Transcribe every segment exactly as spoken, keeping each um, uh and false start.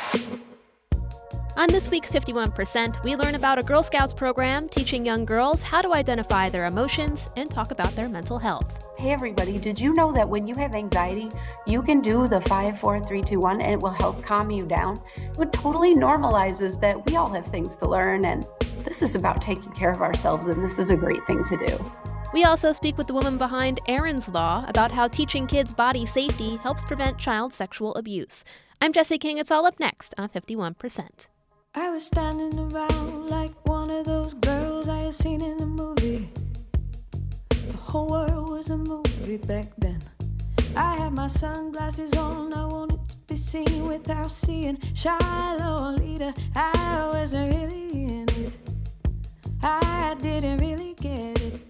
On this week's fifty-one percent, we learn about a Girl Scouts program teaching young girls how to identify their emotions and talk about their mental health. Hey everybody, did you know that when you have anxiety, you can do the five, four, three, two, one, and it will help calm you down? It totally normalizes that we all have things to learn, and this is about taking care of ourselves, and this is a great thing to do. We also speak with the woman behind Aaron's Law about how teaching kids body safety helps prevent child sexual abuse. I'm Jessie King. It's all up next on fifty-one percent. I was standing around like one of those girls I had seen in a movie. The whole world was a movie back then. I had my sunglasses on, I wanted to be seen without seeing Shiloh leader. I wasn't really in it, I didn't really get it.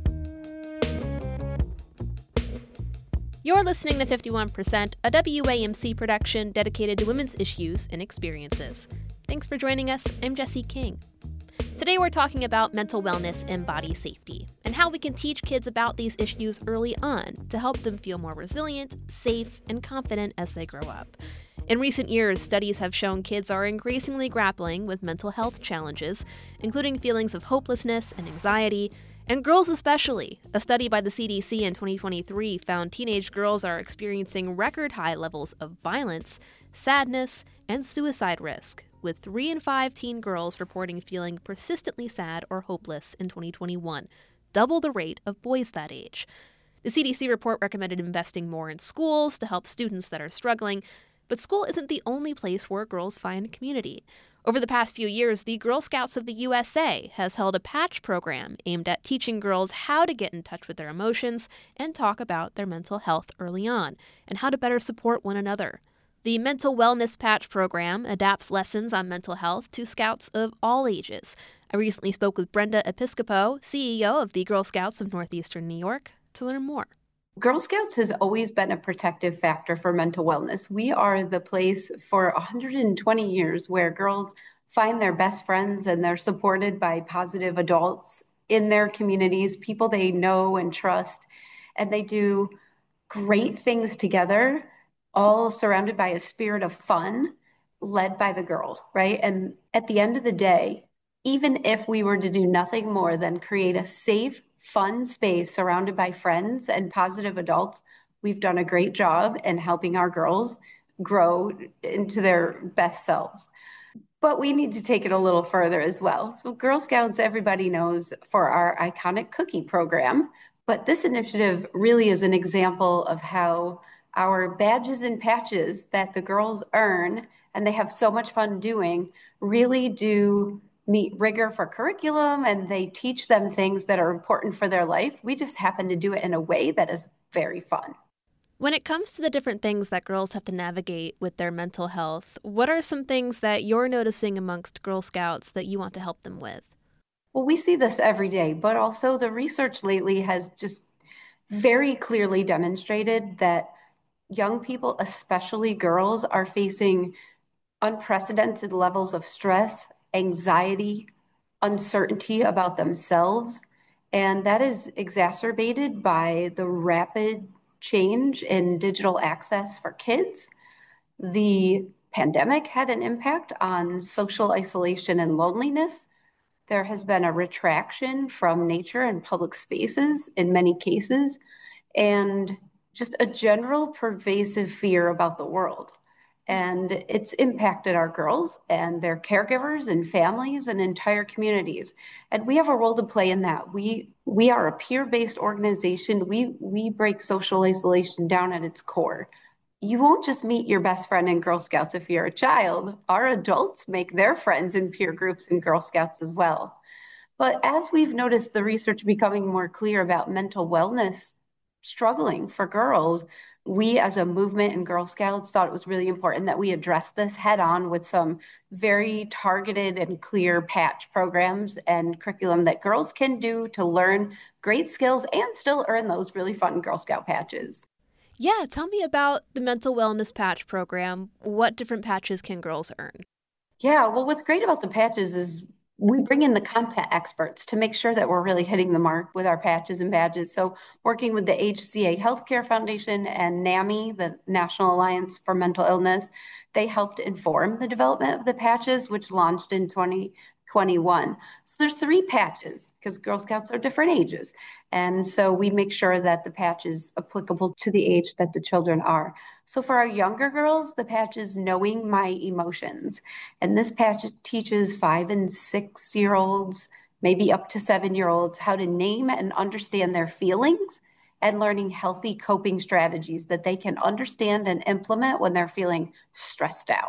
You're listening to fifty-one percent, a W A M C production dedicated to women's issues and experiences. Thanks for joining us. I'm Jessie King. Today we're talking about mental wellness and body safety, and how we can teach kids about these issues early on to help them feel more resilient, safe, and confident as they grow up. In recent years, studies have shown kids are increasingly grappling with mental health challenges, including feelings of hopelessness and anxiety, and girls especially. A study by the C D C in twenty twenty-three found teenage girls are experiencing record high levels of violence, sadness, and suicide risk, with three in five teen girls reporting feeling persistently sad or hopeless in twenty twenty-one, double the rate of boys that age. The C D C report recommended investing more in schools to help students that are struggling, but school isn't the only place where girls find community. Over the past few years, the Girl Scouts of the U S A has held a patch program aimed at teaching girls how to get in touch with their emotions and talk about their mental health early on, and how to better support one another. The Mental Wellness Patch program adapts lessons on mental health to Scouts of all ages. I recently spoke with Brenda Episcopo, C E O of the Girl Scouts of Northeastern New York, to learn more. Girl Scouts has always been a protective factor for mental wellness. We are the place for one hundred twenty years where girls find their best friends and they're supported by positive adults in their communities, people they know and trust, and they do great things together, all surrounded by a spirit of fun led by the girl, right? And at the end of the day, even if we were to do nothing more than create a safe, fun space surrounded by friends and positive adults, we've done a great job in helping our girls grow into their best selves. But we need to take it a little further as well. So Girl Scouts, everybody knows for our iconic cookie program, but this initiative really is an example of how our badges and patches that the girls earn and they have so much fun doing really do meet rigor for curriculum, and they teach them things that are important for their life. We just happen to do it in a way that is very fun. When it comes to the different things that girls have to navigate with their mental health, what are some things that you're noticing amongst Girl Scouts that you want to help them with? Well, we see this every day, but also the research lately has just very clearly demonstrated that young people, especially girls, are facing unprecedented levels of stress, anxiety, uncertainty about themselves. And that is exacerbated by the rapid change in digital access for kids. The pandemic had an impact on social isolation and loneliness. There has been a retraction from nature and public spaces in many cases, and just a general pervasive fear about the world. And it's impacted our girls and their caregivers and families and entire communities. And we have a role to play in that. We we are a peer-based organization. We we break social isolation down at its core. You won't just meet your best friend in Girl Scouts if you're a child. Our adults make their friends in peer groups in Girl Scouts as well. But as we've noticed the research becoming more clear about mental wellness struggling for girls, we as a movement in Girl Scouts thought it was really important that we address this head on with some very targeted and clear patch programs and curriculum that girls can do to learn great skills and still earn those really fun Girl Scout patches. Yeah, tell me about the Mental Wellness Patch program. What different patches can girls earn? Yeah, well, what's great about the patches is we bring in the content experts to make sure that we're really hitting the mark with our patches and badges. So working with the H C A Healthcare Foundation and NAMI, the National Alliance for Mental Illness, they helped inform the development of the patches, which launched in twenty twenty-one. So there's three patches because Girl Scouts are different ages. And so we make sure that the patch is applicable to the age that the children are. So for our younger girls, the patch is knowing my emotions. And this patch teaches five and six year olds, maybe up to seven year olds, how to name and understand their feelings and learning healthy coping strategies that they can understand and implement when they're feeling stressed out.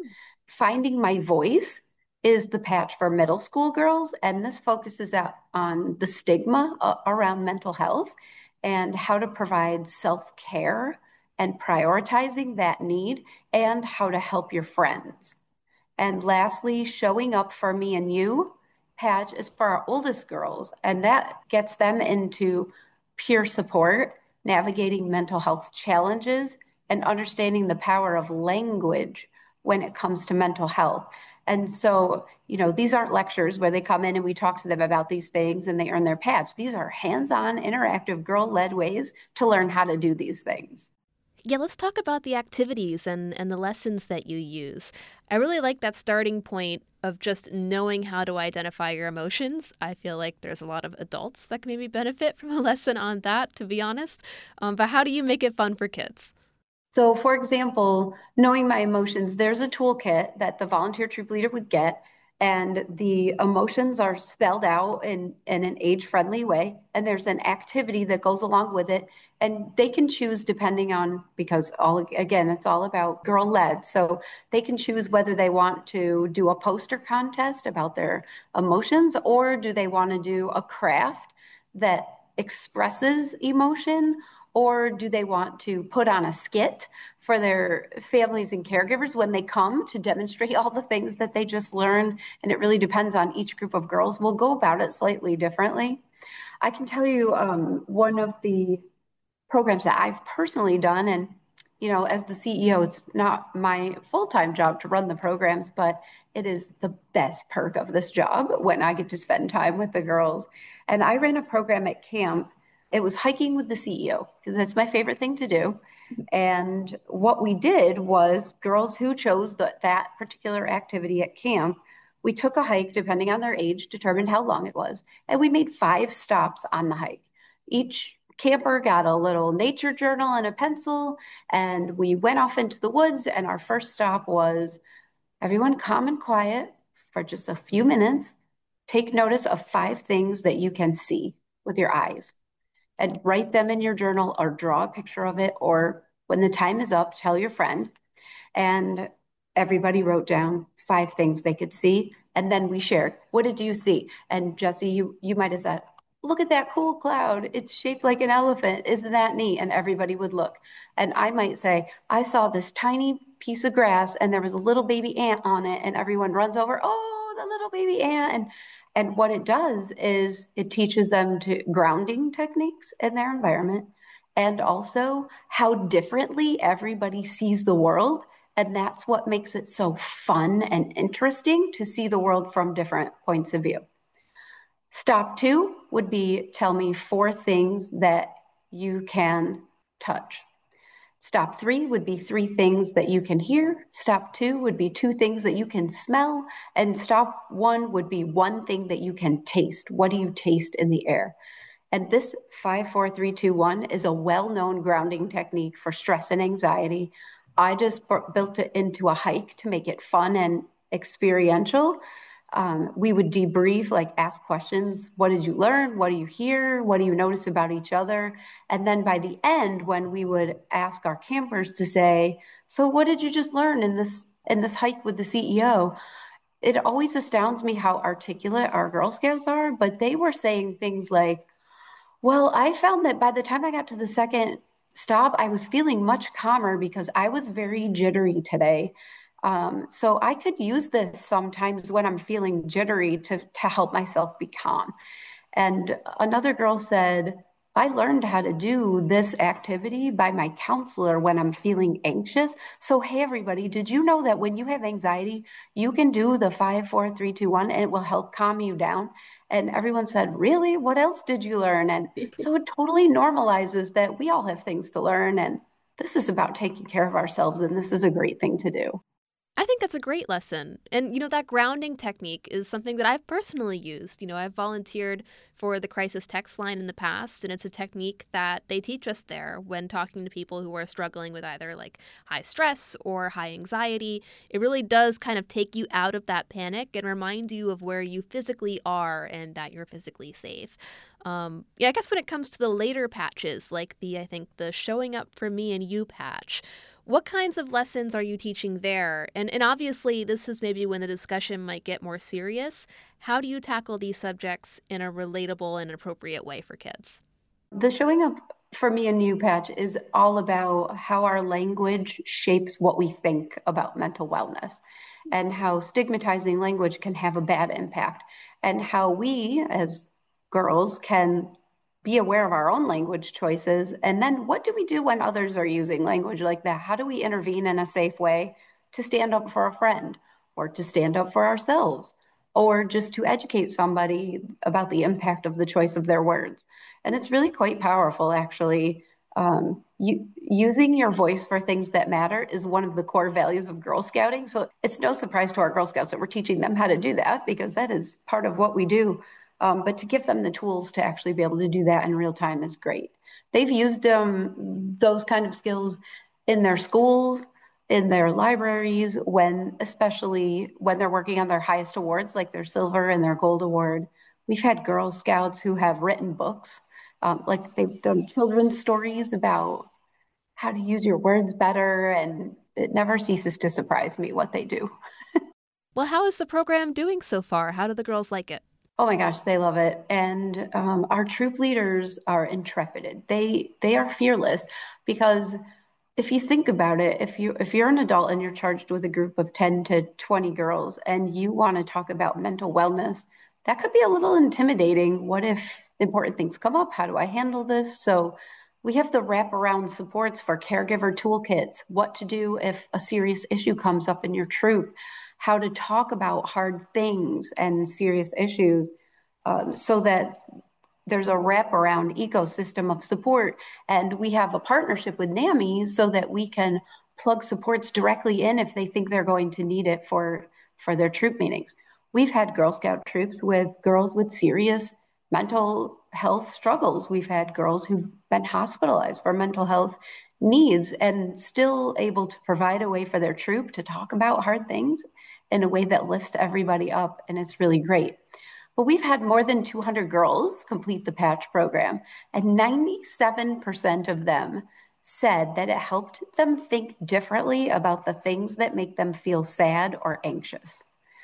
Finding My Voice is the patch for middle school girls, and this focuses out on the stigma uh, around mental health and how to provide self-care and prioritizing that need and how to help your friends. And lastly, Showing Up for Me and You patch is for our oldest girls, and that gets them into peer support, navigating mental health challenges, and understanding the power of language when it comes to mental health. And so, you know, these aren't lectures where they come in and we talk to them about these things and they earn their patch. These are hands-on, interactive, girl-led ways to learn how to do these things. Yeah, let's talk about the activities and, and the lessons that you use. I really like that starting point of just knowing how to identify your emotions. I feel like there's a lot of adults that can maybe benefit from a lesson on that, to be honest. Um, but how do you make it fun for kids? So, for example, knowing my emotions, there's a toolkit that the volunteer troop leader would get, and the emotions are spelled out in, in an age-friendly way, and there's an activity that goes along with it, and they can choose depending on, because all again, it's all about girl-led, so they can choose whether they want to do a poster contest about their emotions, or do they want to do a craft that expresses emotion, or do they want to put on a skit for their families and caregivers when they come to demonstrate all the things that they just learned? And it really depends on each group of girls. We'll go about it slightly differently. I can tell you um, one of the programs that I've personally done, and you know, as the C E O, it's not my full-time job to run the programs, but it is the best perk of this job when I get to spend time with the girls. And I ran a program at camp. It was hiking with the C E O, because that's my favorite thing to do. And what we did was girls who chose the, that particular activity at camp, we took a hike, depending on their age, determined how long it was, and we made five stops on the hike. Each camper got a little nature journal and a pencil, and we went off into the woods, and our first stop was everyone calm and quiet for just a few minutes. Take notice of five things that you can see with your eyes and write them in your journal or draw a picture of it, or when the time is up, tell your friend. And everybody wrote down five things they could see. And then we shared, what did you see? And Jesse, you, you might have said, look at that cool cloud. It's shaped like an elephant. Isn't that neat? And everybody would look. And I might say, I saw this tiny piece of grass and there was a little baby ant on it. And everyone runs over, oh, the little baby ant. And, and what it does is it teaches them to grounding techniques in their environment, and also how differently everybody sees the world. And that's what makes it so fun and interesting to see the world from different points of view. Stop two would be tell me four things that you can touch. Stop three would be three things that you can hear. Stop two would be two things that you can smell. And stop one would be one thing that you can taste. What do you taste in the air? And this five, four, three, two, one is a well-known grounding technique for stress and anxiety. I just built it into a hike to make it fun and experiential. Um, we would debrief, like ask questions. What did you learn? What do you hear? What do you notice about each other? And then by the end, when we would ask our campers to say, so what did you just learn in this in this hike with the C E O? It always astounds me how articulate our Girl Scouts are, but they were saying things like, well, I found that by the time I got to the second stop, I was feeling much calmer because I was very jittery today. Um, so I could use this sometimes when I'm feeling jittery to, to help myself be calm. And another girl said, I learned how to do this activity by my counselor when I'm feeling anxious. So, hey, everybody, did you know that when you have anxiety, you can do the five, four, three, two, one, and it will help calm you down? And everyone said, really? What else did you learn? And so it totally normalizes that we all have things to learn. And this is about taking care of ourselves. And this is a great thing to do. I think that's a great lesson. And, you know, that grounding technique is something that I've personally used. You know, I've volunteered for the crisis text line in the past, and it's a technique that they teach us there when talking to people who are struggling with either like high stress or high anxiety. It really does kind of take you out of that panic and remind you of where you physically are and that you're physically safe. Um, yeah, I guess when it comes to the later patches, like the, I think, the Showing Up for Me and You patch, what kinds of lessons are you teaching there? And and obviously, this is maybe when the discussion might get more serious. How do you tackle these subjects in a relatable and appropriate way for kids? The Showing Up for Me and You patch is all about how our language shapes what we think about mental wellness and how stigmatizing language can have a bad impact, and how we as girls can be aware of our own language choices. And then what do we do when others are using language like that? How do we intervene in a safe way to stand up for a friend or to stand up for ourselves or just to educate somebody about the impact of the choice of their words? And it's really quite powerful, actually. Um, you, using your voice for things that matter is one of the core values of Girl Scouting. So it's no surprise to our Girl Scouts that we're teaching them how to do that, because that is part of what we do. Um, but to give them the tools to actually be able to do that in real time is great. They've used um, those kind of skills in their schools, in their libraries, when, especially when they're working on their highest awards, like their silver and their gold award. We've had Girl Scouts who have written books, um, like they've done children's stories about how to use your words better, and it never ceases to surprise me what they do. Well, how is the program doing so far? How do the girls like it? Oh my gosh, they love it. And um, our troop leaders are intrepid. They they are fearless, because if you think about it, if you if you're an adult and you're charged with a group of ten to twenty girls and you want to talk about mental wellness, that could be a little intimidating. What if important things come up? How do I handle this? So we have the wraparound supports for caregiver toolkits, what to do if a serious issue comes up in your troop, how to talk about hard things and serious issues, um, so that there's a wraparound ecosystem of support. And we have a partnership with NAMI so that we can plug supports directly in if they think they're going to need it for, for their troop meetings. We've had Girl Scout troops with girls with serious mental health struggles. We've had girls who've been hospitalized for mental health needs and still able to provide a way for their troop to talk about hard things in a way that lifts everybody up. And it's really great. But we've had more than two hundred girls complete the patch program, and ninety-seven percent of them said that it helped them think differently about the things that make them feel sad or anxious.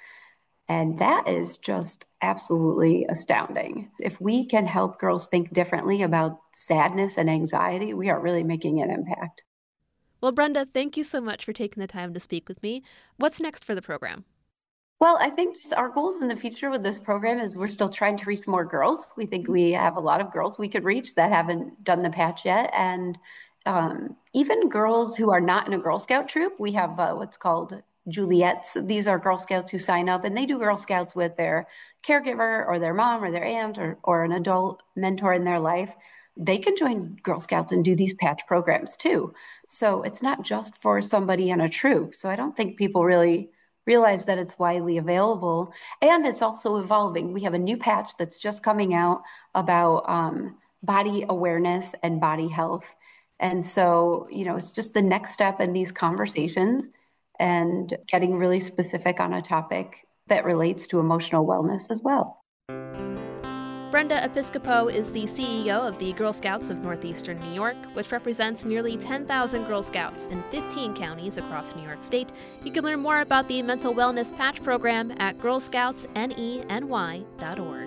And that is just absolutely astounding. If we can help girls think differently about sadness and anxiety, we are really making an impact. Well, Brenda, thank you so much for taking the time to speak with me. What's next for the program? Well, I think our goals in the future with this program is we're still trying to reach more girls. We think we have a lot of girls we could reach that haven't done the patch yet. And um, even girls who are not in a Girl Scout troop, we have uh, what's called Juliets. These are Girl Scouts who sign up, and they do Girl Scouts with their caregiver or their mom or their aunt or, or an adult mentor in their life. They can join Girl Scouts and do these patch programs too. So it's not just for somebody in a troop. So I don't think people really realize that it's widely available, and it's also evolving. We have a new patch that's just coming out about um, body awareness and body health. And so, you know, it's just the next step in these conversations and getting really specific on a topic that relates to emotional wellness as well. Brenda Episcopo is the C E O of the Girl Scouts of Northeastern New York, which represents nearly ten thousand Girl Scouts in fifteen counties across New York State. You can learn more about the Mental Wellness Patch Program at girl scouts neny dot org.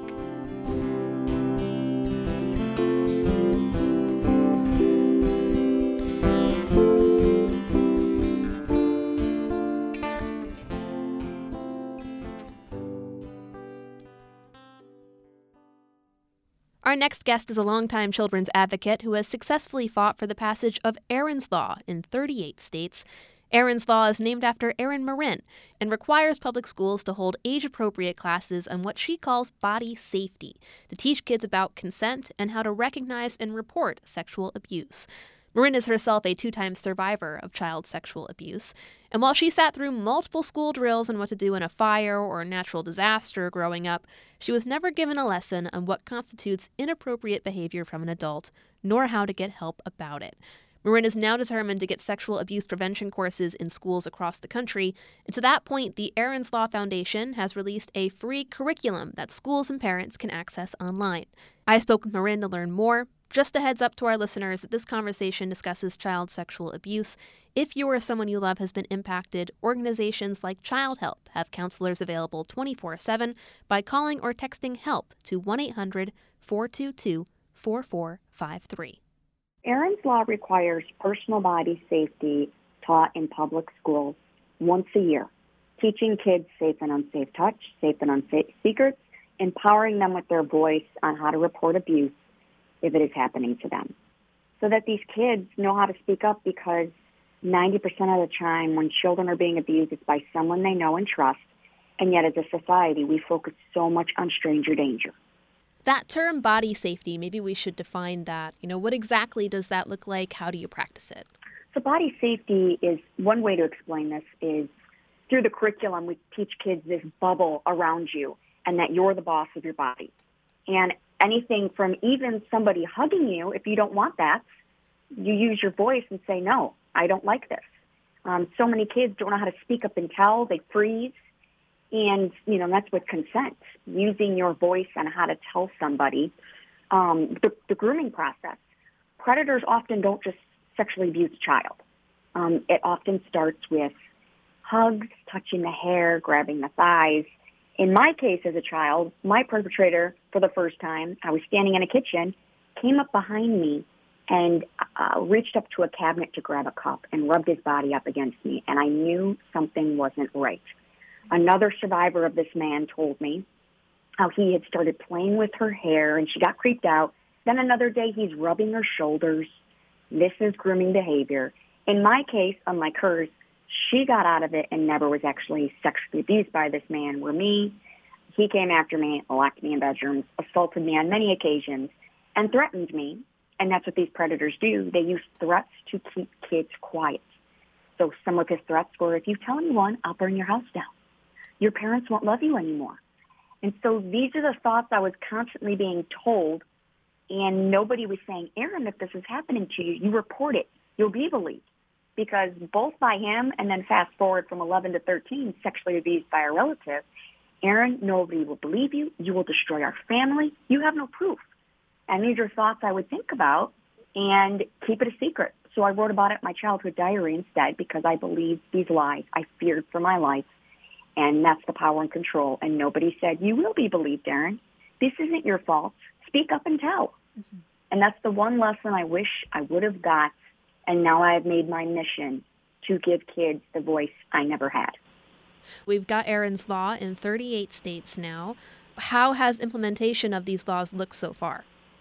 Our next guest is a longtime children's advocate who has successfully fought for the passage of Erin's Law in thirty-eight states. Erin's Law is named after Erin Marin and requires public schools to hold age-appropriate classes on what she calls body safety, to teach kids about consent and how to recognize and report sexual abuse. Marin is herself a two-time survivor of child sexual abuse, and while she sat through multiple school drills on what to do in a fire or a natural disaster growing up, she was never given a lesson on what constitutes inappropriate behavior from an adult, nor how to get help about it. Marin is now determined to get sexual abuse prevention courses in schools across the country, and to that point, the Erin's Law Foundation has released a free curriculum that schools and parents can access online. I spoke with Marin to learn more. Just a heads up to our listeners that this conversation discusses child sexual abuse. If you or someone you love has been impacted, organizations like Child Help have counselors available twenty-four seven by calling or texting HELP to one eight hundred four two two four four five three. Erin's Law requires personal body safety taught in public schools once a year, teaching kids safe and unsafe touch, safe and unsafe secrets, empowering them with their voice on how to report abuse if it is happening to them, so that these kids know how to speak up, because ninety percent of the time when children are being abused, it's by someone they know and trust, and yet as a society, we focus so much on stranger danger. That term body safety, maybe we should define that. You know, what exactly does that look like? How do you practice it? So body safety is, one way to explain this is through the curriculum, we teach kids this bubble around you and that you're the boss of your body. And anything from even somebody hugging you, if you don't want that, you use your voice and say, no, I don't like this. Um, so many kids don't know how to speak up and tell. They freeze. And, you know, that's with consent, using your voice on how to tell somebody. Um, the, the grooming process. Predators often don't just sexually abuse a child. Um, it often starts with hugs, touching the hair, grabbing the thighs. In my case as a child, my perpetrator, for the first time, I was standing in a kitchen, came up behind me and uh, reached up to a cabinet to grab a cup and rubbed his body up against me. And I knew something wasn't right. Another survivor of this man told me how he had started playing with her hair and she got creeped out. Then another day he's rubbing her shoulders. This is grooming behavior. In my case, unlike hers, she got out of it and never was actually sexually abused by this man. Where me, he came after me, locked me in bedrooms, assaulted me on many occasions, and threatened me. And that's what these predators do. They use threats to keep kids quiet. So some of his threats were, if you tell anyone, I'll burn your house down. Your parents won't love you anymore. And so these are the thoughts I was constantly being told, and nobody was saying, Erin, if this is happening to you, you report it. You'll be believed. Because both by him and then fast forward from eleven to thirteen, sexually abused by a relative, Erin, nobody will believe you. You will destroy our family. You have no proof. And these are thoughts I would think about and keep it a secret. So I wrote about it in my childhood diary instead, because I believed these lies. I feared for my life. And that's the power and control. And nobody said, you will be believed, Erin. This isn't your fault. Speak up and tell. Mm-hmm. And that's the one lesson I wish I would have got. And now I have made my mission to give kids the voice I never had. We've got Erin's Law in thirty-eight states now. How has implementation of these laws looked so far?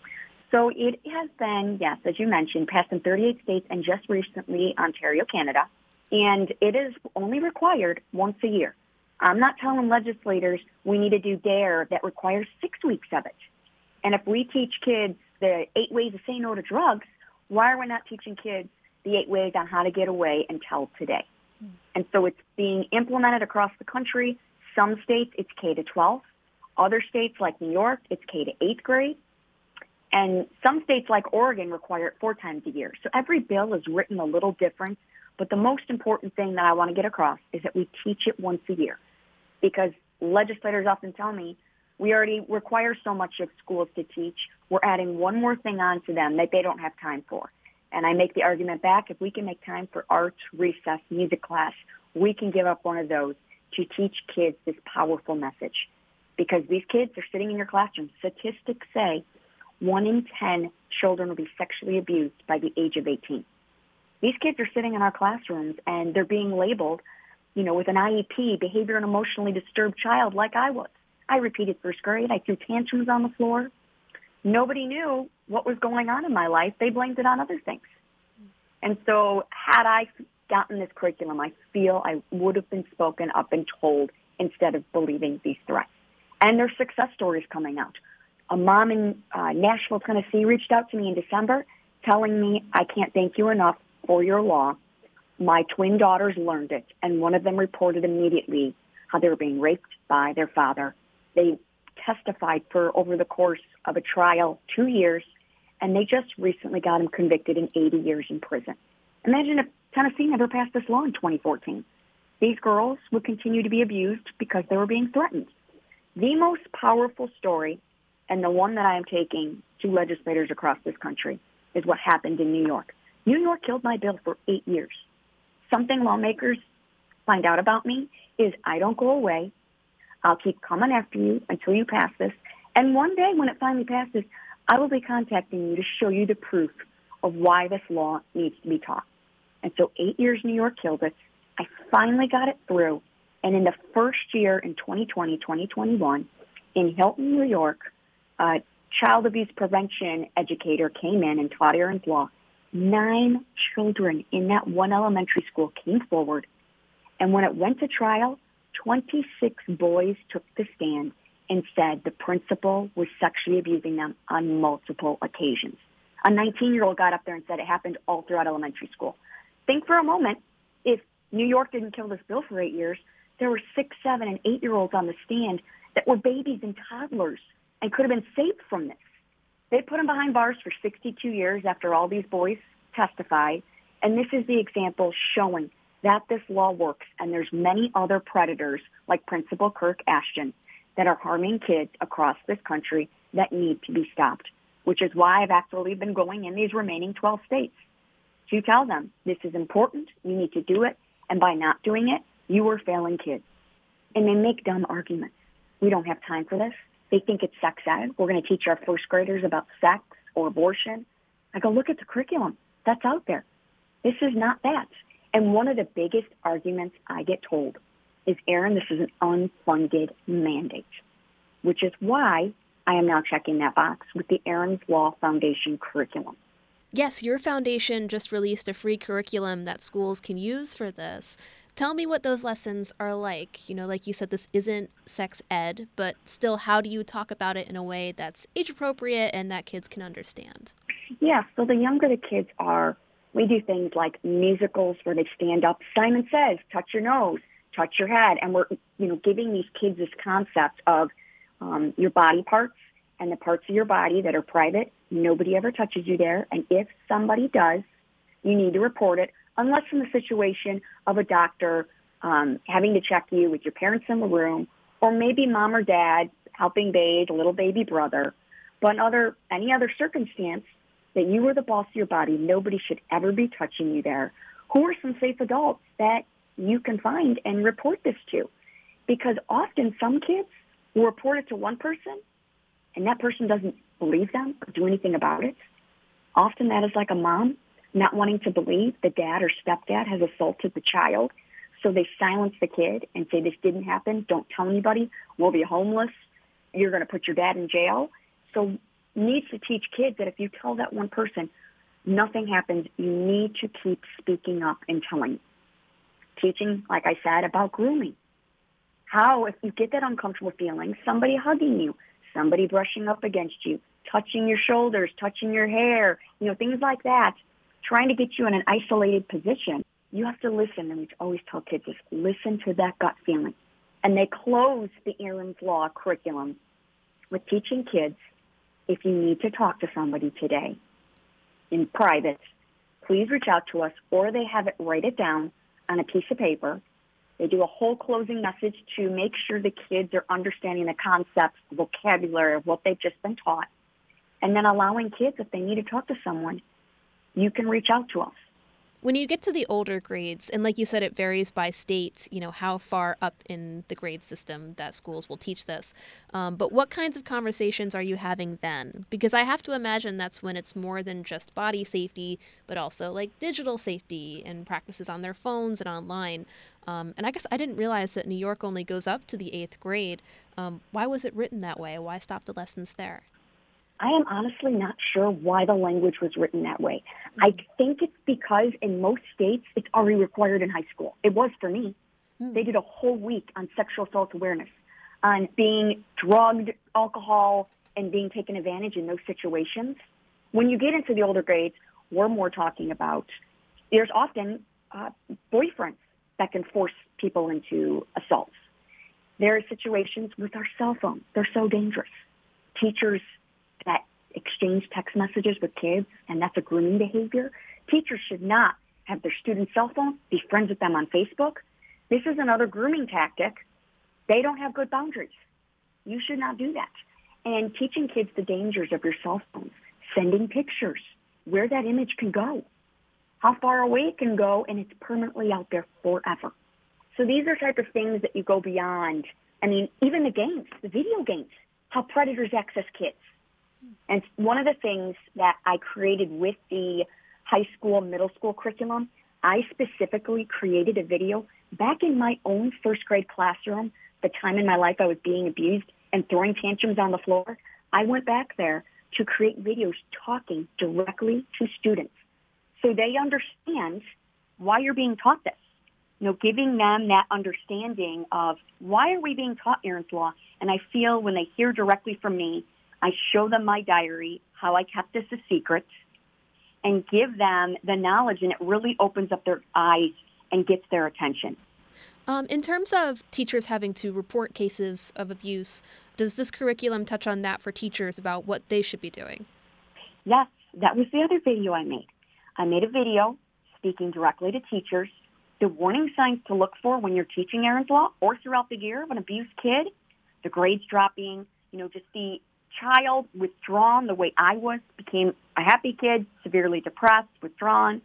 So it has been, yes, as you mentioned, passed in thirty-eight states and just recently Ontario, Canada. And it is only required once a year. I'm not telling legislators we need to do DARE that requires six weeks of it. And if we teach kids the eight ways to say no to drugs, why are we not teaching kids the eight ways on how to get away and tell today? Mm. And so it's being implemented across the country. Some states, it's K to twelve. Other states like New York, it's K to eighth grade. And some states like Oregon require it four times a year. So every bill is written a little different. But the most important thing that I want to get across is that we teach it once a year. Because legislators often tell me, we already require so much of schools to teach. We're adding one more thing on to them that they don't have time for. And I make the argument back, if we can make time for arts, recess, music class, we can give up one of those to teach kids this powerful message. Because these kids are sitting in your classroom. Statistics say one in ten children will be sexually abused by the age of eighteen. These kids are sitting in our classrooms and they're being labeled, you know, with an I E P, behavior and emotionally disturbed child, like I was. I repeated first grade. I threw tantrums on the floor. nobody knew what was going on in my life. They blamed it on other things. And so had I gotten this curriculum, I feel I would have been spoken up and told instead of believing these threats. And there's success stories coming out. A mom in uh, Nashville, Tennessee reached out to me in December telling me, I can't thank you enough for your law. My twin daughters learned it, and one of them reported immediately how they were being raped by their father. They testified for over the course of a trial, two years, and they just recently got him convicted in eighty years in prison. Imagine if Tennessee never passed this law in twenty fourteen. These girls would continue to be abused because they were being threatened. The most powerful story, and the one that I am taking to legislators across this country, is what happened in New York. New York killed my bill for eight years. Something lawmakers find out about me is I don't go away. I'll keep coming after you until you pass this. And one day when it finally passes, I will be contacting you to show you the proof of why this law needs to be taught. And so eight years New York killed it. I finally got it through. And in the first year in twenty twenty, twenty twenty-one, in Hilton, New York, a child abuse prevention educator came in and taught Aaron's Law. Nine children in that one elementary school came forward. And when it went to trial, twenty-six boys took the stand and said the principal was sexually abusing them on multiple occasions. A nineteen-year-old got up there and said it happened all throughout elementary school. Think for a moment, if New York didn't kill this bill for eight years, there were six, seven, and eight-year-olds on the stand that were babies and toddlers and could have been saved from this. They put them behind bars for sixty-two years after all these boys testified, and this is the example showing that this law works, and there's many other predators like Principal Kirk Ashton that are harming kids across this country that need to be stopped, which is why I've actually been going in these remaining twelve states to tell them this is important, you need to do it, and by not doing it, you are failing kids. And they make dumb arguments. We don't have time for this. They think it's sex ed. We're going to teach our first graders about sex or abortion. I go, look at the curriculum. That's out there. This is not that. And one of the biggest arguments I get told is, Aaron, this is an unfunded mandate, which is why I am now checking that box with the Aaron's Law Foundation curriculum. Yes, your foundation just released a free curriculum that schools can use for this. Tell me what those lessons are like. You know, like you said, this isn't sex ed, but still, how do you talk about it in a way that's age appropriate and that kids can understand? Yeah, so the younger the kids are, we do things like musicals where they stand up. Simon Says, touch your nose, touch your head. And we're, you know, giving these kids this concept of um, your body parts and the parts of your body that are private. Nobody ever touches you there. And if somebody does, you need to report it, unless in the situation of a doctor um, having to check you with your parents in the room, or maybe mom or dad helping bathe a little baby brother. But in other, any other circumstance that you are the boss of your body, nobody should ever be touching you there. Who are some safe adults that you can find and report this to? Because often some kids will report it to one person, and that person doesn't believe them or do anything about it. Often that is like a mom not wanting to believe the dad or stepdad has assaulted the child. So they silence the kid and say, this didn't happen. Don't tell anybody. We'll be homeless. You're going to put your dad in jail. So needs to teach kids that if you tell that one person, nothing happens. You need to keep speaking up and telling. Teaching, like I said, about grooming. How, if you get that uncomfortable feeling, somebody hugging you, somebody brushing up against you, touching your shoulders, touching your hair, you know, things like that, trying to get you in an isolated position, you have to listen. And we always tell kids this, listen to that gut feeling. And they close the Aaron's Law curriculum with teaching kids, if you need to talk to somebody today in private, please reach out to us, or they have it, write it down on a piece of paper. They do a whole closing message to make sure the kids are understanding the concepts, the vocabulary of what they've just been taught, and then allowing kids, if they need to talk to someone, you can reach out to us. When you get to the older grades, and like you said, it varies by state, you know, how far up in the grade system that schools will teach this. Um, but what kinds of conversations are you having then? Because I have to imagine that's when it's more than just body safety, but also like digital safety and practices on their phones and online. Um, and I guess I didn't realize that New York only goes up to the eighth grade. Um, why was it written that way? Why stop the lessons there? I am honestly not sure why the language was written that way. Mm-hmm. I think it's because in most states, it's already required in high school. It was for me. Mm-hmm. They did a whole week on sexual assault awareness, on being drugged, alcohol, and being taken advantage in those situations. When you get into the older grades, we're more talking about, there's often uh, boyfriends that can force people into assaults. There are situations with our cell phones. They're so dangerous. Teachers that exchange text messages with kids, and that's a grooming behavior. Teachers should not have their students' cell phones, be friends with them on Facebook. This is another grooming tactic. They don't have good boundaries. You should not do that. And teaching kids the dangers of your cell phones, sending pictures, where that image can go, how far away it can go, and it's permanently out there forever. So these are type of things that you go beyond. I mean, even the games, the video games, how predators access kids. And one of the things that I created with the high school, middle school curriculum, I specifically created a video back in my own first grade classroom, the time in my life I was being abused and throwing tantrums on the floor. I went back there to create videos talking directly to students so they understand why you're being taught this. You know, giving them that understanding of why are we being taught Aaron's Law? And I feel when they hear directly from me, I show them my diary, how I kept this a secret, and give them the knowledge, and it really opens up their eyes and gets their attention. Um, in terms of teachers having to report cases of abuse, does this curriculum touch on that for teachers about what they should be doing? Yes, that was the other video I made. I made a video speaking directly to teachers, the warning signs to look for when you're teaching Aaron's Law or throughout the year of an abused kid, the grades dropping, you know, just the child withdrawn the way I was, became a happy kid, severely depressed, withdrawn,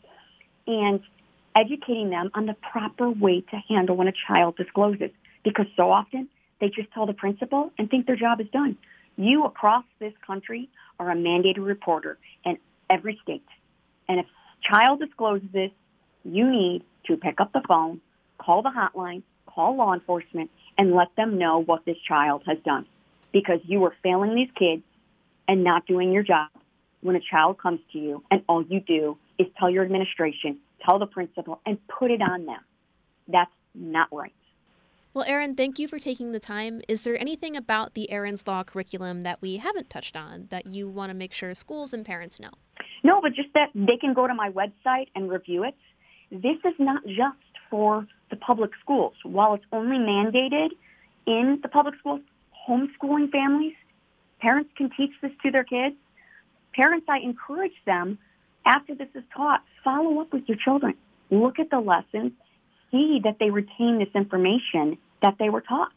and educating them on the proper way to handle when a child discloses. Because so often they just tell the principal and think their job is done. You across this country are a mandated reporter in every state. And if a child discloses this, you need to pick up the phone, call the hotline, call law enforcement, and let them know what this child has done. Because you are failing these kids and not doing your job when a child comes to you and all you do is tell your administration, tell the principal, and put it on them. That's not right. Well, Erin, thank you for taking the time. Is there anything about the Aaron's Law curriculum that we haven't touched on that you want to make sure schools and parents know? No, but just that they can go to my website and review it. This is not just for the public schools. While it's only mandated in the public schools, homeschooling families, parents can teach this to their kids. Parents, I encourage them, after this is taught, follow up with your children. Look at the lessons. See that they retain this information that they were taught.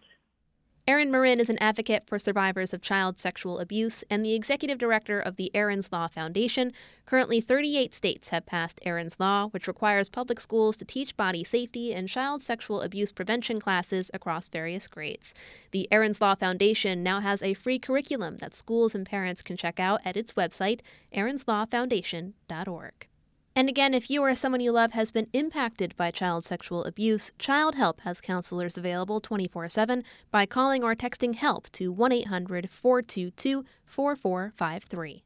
Erin Marin is an advocate for survivors of child sexual abuse and the executive director of the Aaron's Law Foundation. Currently, thirty-eight states have passed Aaron's Law, which requires public schools to teach body safety and child sexual abuse prevention classes across various grades. The Aaron's Law Foundation now has a free curriculum that schools and parents can check out at its website, aarons law foundation dot org. And again, if you or someone you love has been impacted by child sexual abuse, Child Help has counselors available twenty-four seven by calling or texting HELP to one eight hundred four two two four four five three.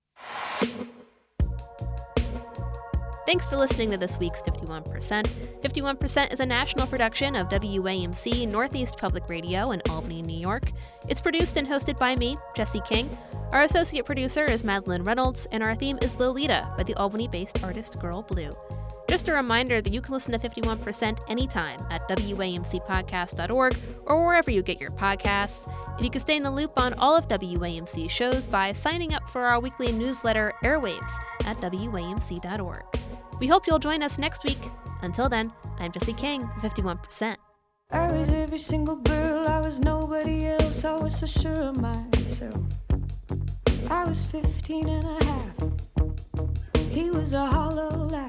Thanks for listening to this week's fifty-one percent. fifty-one percent is a national production of W A M C Northeast Public Radio in Albany, New York. It's produced and hosted by me, Jesse King. Our associate producer is Madeline Reynolds, and our theme is Lolita by the Albany-based artist Girl Blue. Just a reminder that you can listen to fifty-one percent anytime at W A M C podcast dot org or wherever you get your podcasts. And you can stay in the loop on all of W A M C's shows by signing up for our weekly newsletter, Airwaves, at W A M C dot org. We hope you'll join us next week. Until then, I'm Jesse King, fifty-one percent. I was every single girl, I was nobody else, I was so sure of myself. I was fifteen and a half, he was a hollow laugh.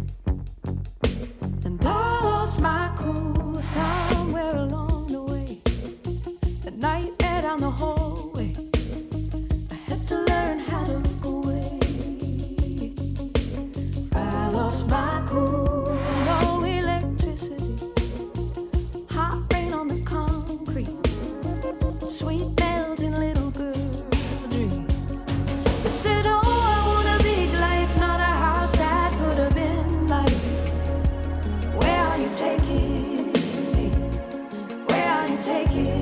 And I lost my cool somewhere along the way. The nightmare down the hallway, I had to learn how to look away. I lost my cool, no electricity, hot rain on the concrete, sweet bells in little girl dreams. take it.